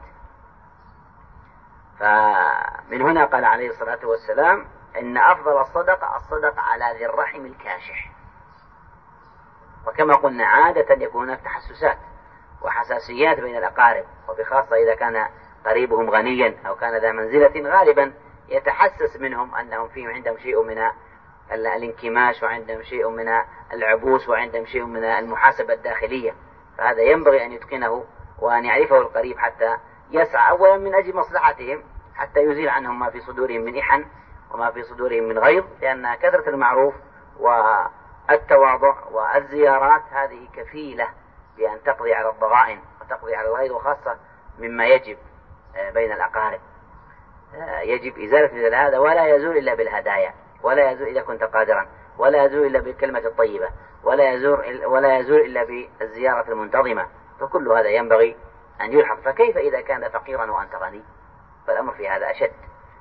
فمن هنا قال عليه الصلاة والسلام إن أفضل الصدقة الصدقة على ذي الرحم الكاشح. وكما قلنا عادة يكون هناك تحسسات وحساسيات بين الأقارب، وبخاصة إذا كان قريبهم غنيا أو كان ذا منزلة، غالبا يتحسس منهم أنهم فيهم عندهم شيء من الانكماش وعندهم شيء من العبوس وعندهم شيء من المحاسبة الداخلية، فهذا ينبغي أن يتقنه وأن يعرفه القريب حتى يسعى أولا من أجل مصلحتهم حتى يزيل عنهم ما في صدورهم من إحن وما في صدورهم من غيظ، لأن كثرة المعروف والتواضع والزيارات هذه كفيلة بأن تقضي على الضغائن وتقضي على الغيظ، وخاصة مما يجب بين الأقارب. يجب إزالة مثل هذا، ولا يزول إلا بالهدايا، ولا يزول إذا كنت قادرا، ولا يزول إلا بالكلمة الطيبة، ولا يزول ولا يزول إلا بالزيارة المنتظمة، فكل هذا ينبغي أن يلحظ. فكيف إذا كان فقيرا وأنت غني؟ فالأمر في هذا أشد.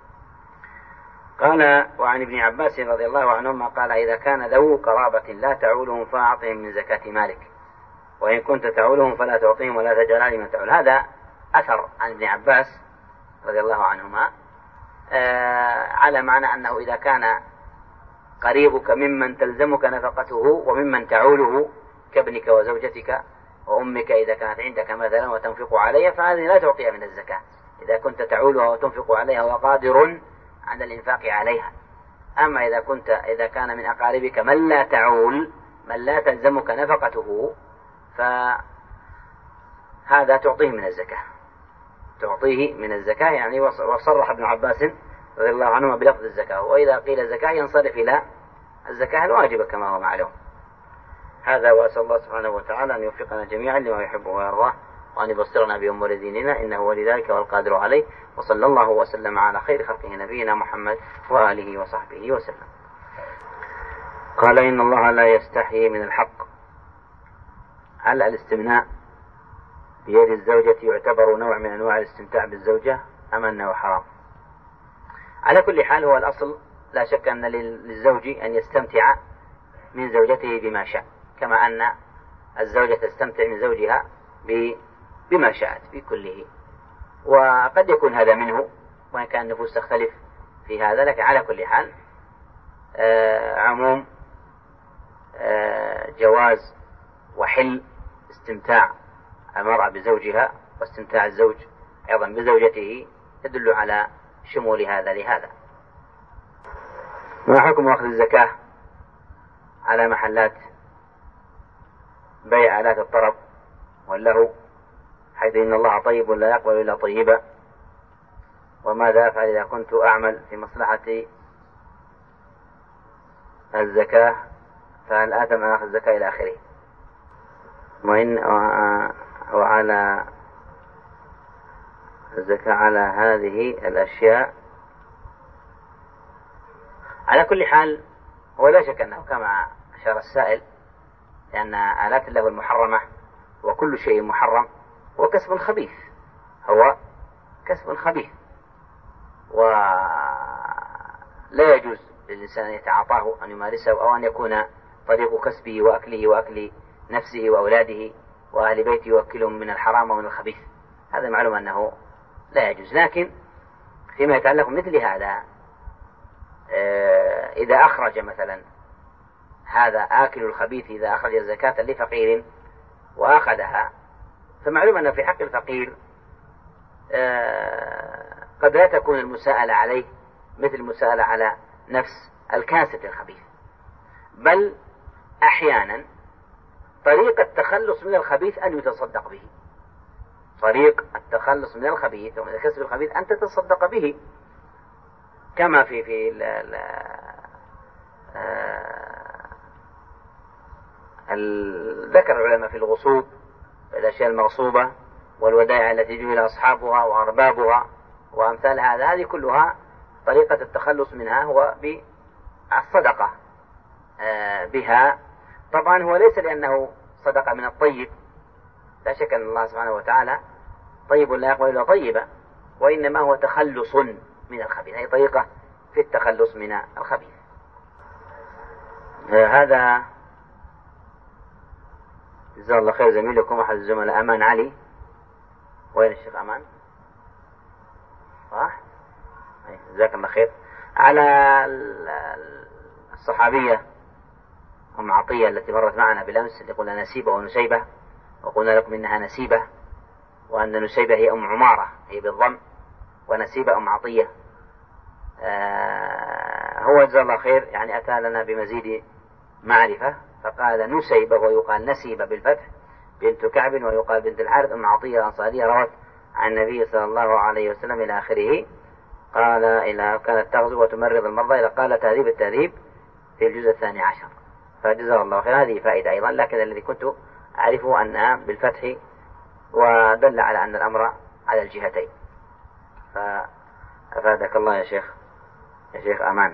قال وعن ابن عباس رضي الله عنهما قال إذا كان ذو قرابة لا تعولهم فأعطهم من زكاة مالك، وإن كنت تعولهم فلا تعطيهم ولا تجعل لمن تعول. هذا أثر عن ابن عباس رضي الله عنهما آه على معنى أنه إذا كان قريبك ممن تلزمك نفقته وممن تعوله كابنك وزوجتك وأمك إذا كانت عندك مثلا وتنفق عليها، فهذه لا تعطيها من الزكاة إذا كنت تعولها وتنفق عليها وقادر على الإنفاق عليها. أما إذا كنت إذا كان من أقاربك من لا تعول من لا تلزمك نفقته فهذا تعطيه من الزكاة، تعطيه من الزكاة يعني. وصرح ابن عباس رضي الله عنهما بلفظ الزكاة، وإذا قيل الزكاة ينصرف إلى الزكاة الواجبة كما هو معلوم. هذا، وأسأل الله سبحانه وتعالى أن يوفقنا جميعا لما يحبه ويرضاه، وأن يبصرنا بأمور ديننا، إنه ولي ذلك والقادر عليه. وصلى الله وسلم على خير خلقه نبينا محمد وآله وصحبه وسلم. قال إن الله لا يستحيي من الحق. هل الاستمناء بيد الزوجة يعتبر نوع من أنواع الاستمتاع بالزوجة أم أنه حرام؟ على كل حال هو الأصل لا شك أن للزوج أن يستمتع من زوجته بما شاء، كما أن الزوجة تستمتع من زوجها بما شاءت بكله. وقد يكون هذا منه، وإن كان النفوس تختلف في هذا، لكن على كل حال آه عموم آه جواز وحل استمتاع المرأة بزوجها واستمتاع الزوج أيضا بزوجته يدل على شمول هذا لهذا. ما حكم أخذ الزكاة على محلات بيع آلات الطرب واللهو، حيث إن الله طيب لا يقبل إلا طيبا؟ وماذا أفعل إذا كنت أعمل في مصلحة الزكاة، فهل آثم أن أخذ الزكاة إلى آخره؟ وإن وعلى الزكاة على هذه الأشياء. على كل حال هو لا شك أنه كما أشار السائل، لأن آلات اللهو المحرمة وكل شيء محرم هو كسب خبيث، هو كسب خبيث، ولا يجوز للإنسان أن يتعاطاه أن يمارسه، أو أن يكون طريق كسبه وأكله وأكل نفسه وأولاده وأهل بيته يوكلهم من الحرام ومن الخبيث. هذا معلوم أنه لا يجوز. لكن فيما يتعلق مثل هذا، إذا أخرج مثلا هذا آكل الخبيث إذا أخرج الزكاة لفقير وأخذها، فمعلوم أن في حق الفقير قد لا تكون المساءلة عليه مثل المساءلة على نفس الكاسب الخبيث، بل أحيانا طريق التخلص من الخبيث أن يتصدق به. طريق التخلص من الخبيث ومن الكسب الخبيث أن تتصدق به، كما في في ال ال ال ذكر العلماء في الغصوب الأشياء المغصوبة والودائع التي جهل أصحابها وأربابها وأمثال هذا، هذه كلها طريقة التخلص منها هو بالصدقة بها. طبعا هو ليس لأنه صدقة من الطيب، لا شك أن الله سبحانه وتعالى طيب لا يقبل إلا طيبا، وإنما هو تخلص من الخبيث، هي طريقة في التخلص من الخبيث. هذا جزاه الله خير زميلكم أحد الزملاء أمان علي. وين الشيخ أمان؟ صح؟ جزاك الله خير. على الصحابية أم عطية التي مرت معنا بالأمس، اللي قلنا نسيبة ونسيبة، وقلنا لكم إنها نسيبة، وأن نسيبة هي أم عمارة هي بالضم، ونسيبة أم عطية. آه هو جزاه الله خير يعني أتى لنا بمزيد معرفة، فقال نسيبة ويقال نسيبة بالفتح بنت كعب، ويقال بنت الحارث أم عطية الأنصارية، روت عن النبي صلى الله عليه وسلم إلى آخره. قال إلى كانت تغزو وتمرض المرضى، إلى قال تهذيب التهذيب في الجزء الثاني عشر. فجزاه الله خير. هذه فائدة أيضا، لكن الذي كنت أعرفه أنها بالفتح، ودل على أن الأمر على الجهتين. فأفادك الله يا شيخ يا شيخ أمان.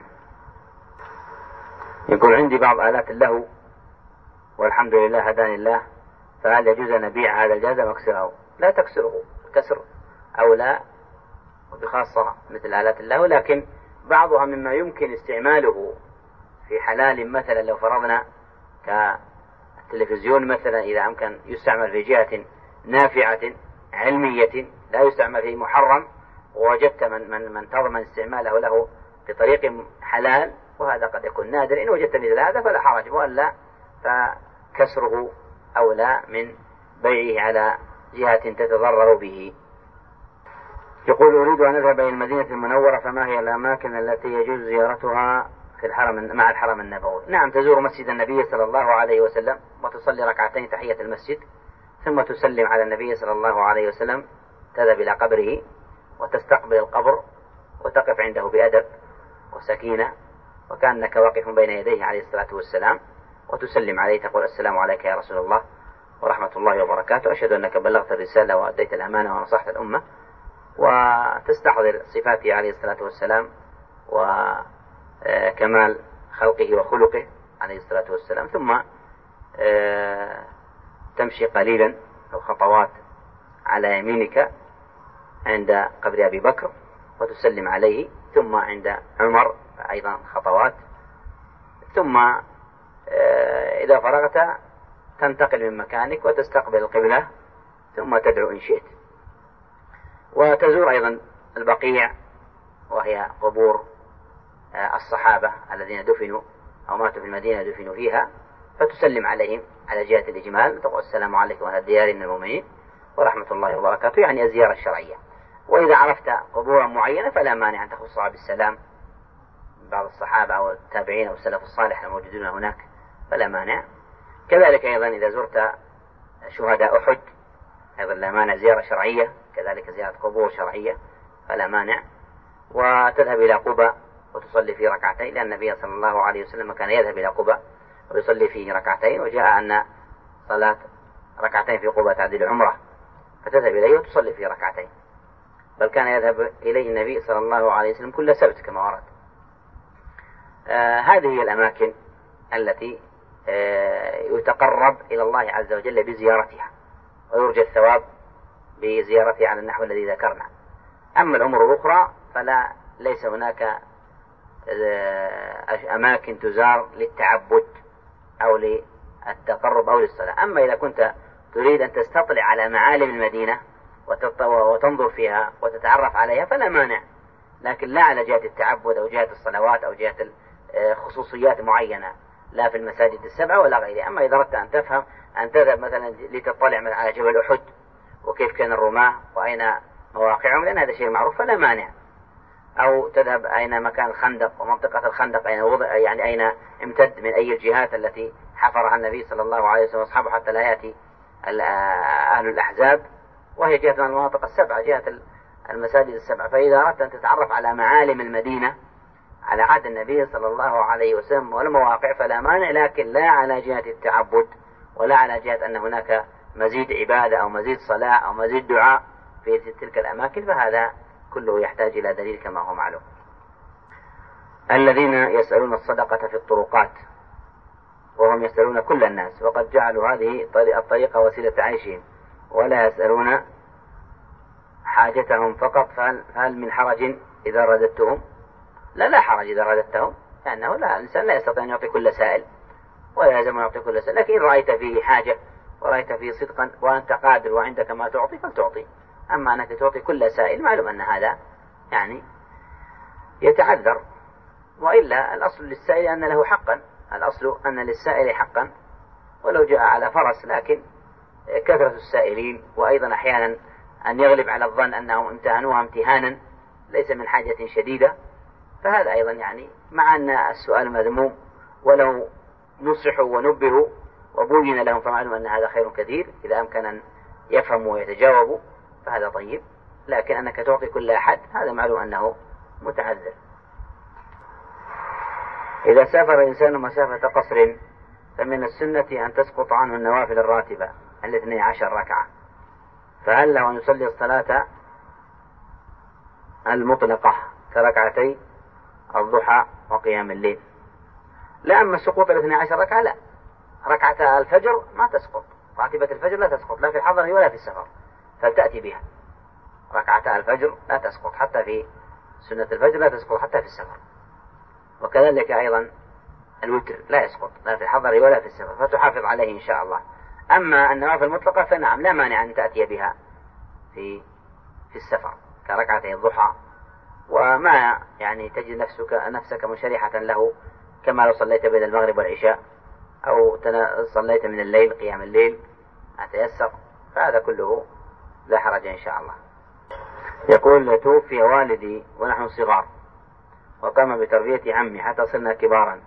يقول عندي بعض آلات اللهو والحمد لله هداني الله، فهل يجوز أن نبيع هذا الجهاز أم أكسره؟ لا تكسره، كسر أو لا، وبخاصة مثل آلات اللهو، لكن بعضها مما يمكن استعماله في حلال، مثلا لو فرضنا كالتلفزيون مثلا، إذا أمكن يستعمل في جهة نافعة علمية لا يستعمل في محرم، ووجدت من, من, من تضمن استعماله له بطريق حلال، وهذا قد يكون نادر، إن وجدت مثل هذا فلا حرج، وإلا فكسره أولى من بيعه على جهة تتضرر به. يقول أريد أن أذهب إلى المدينة المنورة، فما هي الأماكن التي يجوز زيارتها في الحرم مع الحرم النبوي. نعم، تزور مسجد النبي صلى الله عليه وسلم وتصلي ركعتين تحية المسجد، ثم تسلم على النبي صلى الله عليه وسلم، تذهب إلى قبره وتستقبل القبر وتقف عنده بأدب وسكينة وكأنك واقف بين يديه عليه الصلاة والسلام، وتسلم عليه، تقول السلام عليك يا رسول الله ورحمة الله وبركاته، أشهد أنك بلغت الرسالة وأديت الأمانة ونصحت الأمة، وتستحضر صفاته عليه الصلاة والسلام وكمال خلقه وخلقه عليه الصلاة والسلام، ثم تمشي قليلا أو خطوات على يمينك عند قبر أبي بكر وتسلم عليه، ثم عند عمر أيضا خطوات، ثم إذا فرغت تنتقل من مكانك وتستقبل القبلة ثم تدعو إن شئت. وتزور أيضا البقيع وهي قبور الصحابة الذين دفنوا أو ماتوا في المدينة دفنوا فيها، فتسلم عليهم على جهة الإجمال، تقول السلام عليكم أهل الديار من المؤمنين ورحمة الله وبركاته، يعني الزيارة الشرعية. وإذا عرفت قبورا معينة فلا مانع أن تخصها بالسلام، بعض الصحابة أو التابعين أو السلف الصالح الموجودون هناك فلا مانع. كذلك أيضا إذا زرت شهداء أحد أيضا لا مانع، زيارة شرعية، كذلك زيارة قبور شرعية فلا مانع. وتذهب إلى قبى وتصلي في ركعتين، لأن النبي صلى الله عليه وسلم كان يذهب إلى قبى ويصلي فيه ركعتين، وجاء أن صلاة ركعتين في قبى تعدل عمرة، فتذهب إليه وتصلي في ركعتين، بل كان يذهب إليه النبي صلى الله عليه وسلم كل سبت كما ورد. آه هذه هي الأماكن التي آه يتقرب إلى الله عز وجل بزيارتها ويرجى الثواب بزيارتها على النحو الذي ذكرنا. أما الأمور الأخرى فلا ليس هناك آه أماكن تزار للتعبد أو للتقرب أو للصلاة. أما إذا كنت تريد أن تستطلع على معالم المدينة وتنظر فيها وتتعرف عليها فلا مانع، لكن لا على جهة التعبد أو جهة الصلوات أو جهة خصوصيات معينة، لا في المساجد السبعة ولا غيرها. أما إذا أردت أن تفهم أن تذهب مثلا لتطلع على جبل أحد وكيف كان الرماة وأين مواقعهم، لأن هذا شيء معروف فلا مانع. أو تذهب أين مكان الخندق ومنطقة الخندق أين وضع، يعني أين امتد من أي الجهات التي حفرها النبي صلى الله عليه وسلم وأصحابه حتى لا يأتي أهل الأحزاب، وهي جهة من المناطق السبعة، جهة المساجد السبعة. فإذا أردت أن تتعرف على معالم المدينة على عهد النبي صلى الله عليه وسلم والمواقع فلا مانع، لكن لا على جهة التعبد ولا على جهة أن هناك مزيد عبادة أو مزيد صلاة أو مزيد دعاء في تلك الأماكن، فهذا كله يحتاج إلى دليل كما هو معلوم. الذين يسألون الصدقة في الطرقات وهم يسألون كل الناس، وقد جعلوا هذه الطريقة وسيلة عيشهم ولا يسألون حاجتهم فقط، فهل من حرج إذا رددتهم؟ لا لا حرج إذا رددتهم، لأنه لا الإنسان لا يستطيع أن يعطي كل سائل ولا يلزم أن يعطي كل سائل، لكن إن رأيت فيه حاجة ورأيت فيه صدقا وأنت قادر وعندك ما تعطي فلتعطي. أما أنك تعطي كل سائل معلوم أن هذا يعني يتعذر، وإلا الأصل للسائل أن له حقا، الأصل أن للسائل حقا ولو جاء على فرس، لكن كثرة السائلين وأيضا أحيانا أن يغلب على الظن أنهم امتهنوها امتهانا ليس من حاجة شديدة، فهذا أيضا يعني مع أن السؤال مذموم، ولو نصحوا ونبهوا وبين لهم فمعلوم أن هذا خير كثير إذا أمكن أن يفهموا ويتجاوبوا فهذا طيب، لكن أنك تعطي كل أحد هذا معلوم أنه متعذر. إذا سافر الإنسان مسافة قصر فمن السنة أن تسقط عنه النوافل الراتبة الاثني عشر ركعة، فهل له أن يصلي الصلاة المطلقة كركعتي الضحى وقيام الليل؟ لا، أما سقوط الاثني عشر ركعة لا، ركعة الفجر ما تسقط، راتبة الفجر لا تسقط لا في الحضر ولا في السفر، فلتأتي بها. ركعة الفجر لا تسقط حتى في سنة الفجر، لا تسقط حتى في السفر، وكذلك أيضا الوتر لا يسقط لا في الحضر ولا في السفر، فتحافظ عليه إن شاء الله. أما النوافل المطلقة فنعم لا مانع أن تأتي بها في في السفر كركعتي الضحى، وما يعني تجد نفسك نفسك منشرحة له كما لو صليت بين المغرب والعشاء أو صليت من الليل قيام الليل أتيسر، فهذا كله لا حرج إن شاء الله. يقول توفي والدي ونحن صغار، وقام بتربية عمي حتى صرنا كبارا،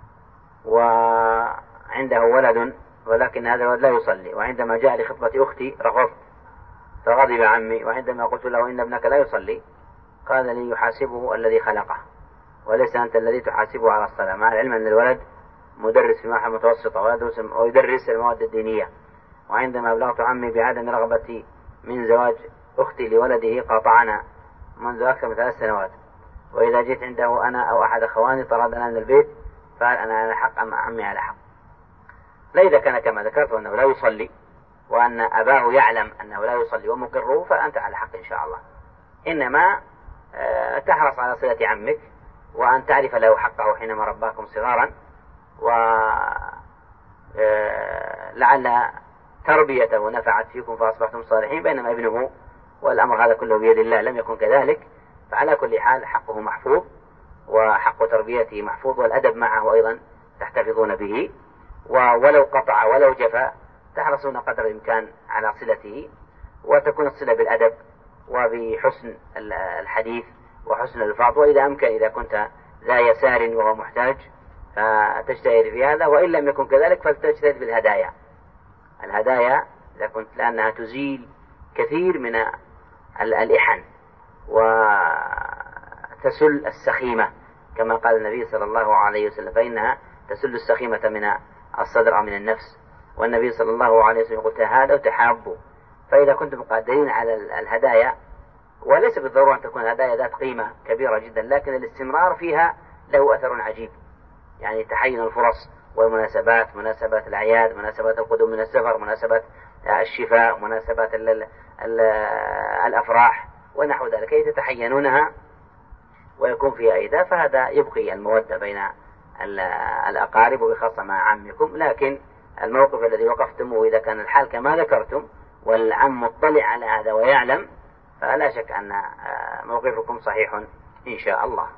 وعنده ولد ولكن هذا الولد لا يصلي، وعندما جاء لخطبة أختي رفضت فغضب عمي، وعندما قلت له إن ابنك لا يصلي قال لي يحاسبه الذي خلقه وليس أنت الذي تحاسبه على الصلاة، مع العلم أن الولد مدرس في مرحلة متوسطة ويدرس المواد الدينية. وعندما أبلغت عمي بعدم رغبتي من زواج أختي لولده قاطعنا منذ أكثر من ثلاث سنوات، وإذا جئت عنده أنا أو أحد أخواني طردنا من البيت، فقال أنا على حق أم عمي على حق. لا إذا كان كما ذكرت أنه لا يصلي وأن أباه يعلم أنه لا يصلي ومقره فأنت على حق إن شاء الله، إنما تحرص على صلة عمك وأن تعرف له حقه حينما رباكم صغارا، ولعل تربيته نفعت فيكم فأصبحتم صالحين، بينما ابنه والأمر هذا كله بيد الله لم يكن كذلك. فعلى كل حال حقه محفوظ وحق تربيته محفوظ، والأدب معه أيضا تحتفظون به، ولو قطع ولو جفا تحرصون قدر الإمكان على صلته، وتكون الصلة بالأدب وبحسن الحديث وحسن الألفاظ، وإذا أمكن إذا كنت ذا يسار وهو محتاج فتجتهد في هذا، وإن لم يكن كذلك فلتجتهد بالهدايا. الهدايا إذا كنت لأنها تزيل كثير من الإحن وتسل السخيمة كما قال النبي صلى الله عليه وسلم، فإنها تسل السخيمة من الصدر أو من النفس، والنبي صلى الله عليه وسلم يقول تهادوا تحابوا. فإذا كنتم قادرين على الهدايا، وليس بالضرورة أن تكون هدايا ذات قيمة كبيرة جدا، لكن الاستمرار فيها له أثر عجيب، يعني تحين الفرص والمناسبات، مناسبات الأعياد، مناسبات القدوم من السفر، مناسبات الشفاء، مناسبات ال ال ال الأفراح ونحو ذلك، كي تتحينونها ويكون فيها إيذاء، فهذا يبقي المودة بين الأقارب وبخاصة مع عمكم. لكن الموقف الذي وقفتم إذا كان الحال كما ذكرتم والعم مطلع على هذا ويعلم، فلا شك أن موقفكم صحيح إن شاء الله.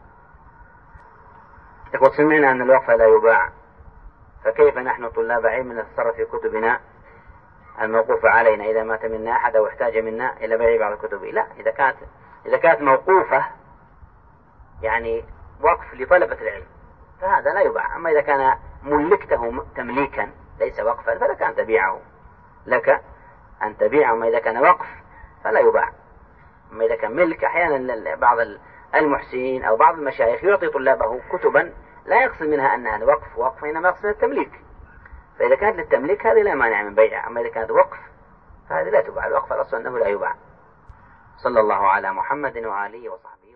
يقول سمعنا أن الوقف لا يباع، فكيف نحن طلاب علم نتصرف في كتبنا الموقوف علينا إذا مات منا أحد أو احتاج منا إلى بيع بعض الكتب؟ لا، إذا كانت إذا كانت موقوفة يعني وقف لطلبة العلم فهذا لا يباع. أما إذا كان ملكته تمليكا ليس وقفا فلك أن تبيعه، لك أن تبيعه. أما إذا كان وقف فلا يباع. أما إذا كان ملك، أحيانا بعض المحسنين أو بعض المشايخ يعطي طلابه كتبا لا يقصد منها أنها وقف وقف، إنما يقصد التمليك، فإذا كانت للتمليك هذه لا مانع من بيعها. أما إذا كانت وقف فهذه لا تباع. الوقف الأصل أنه لا يباع. صلى الله على محمد وآله وصحبه.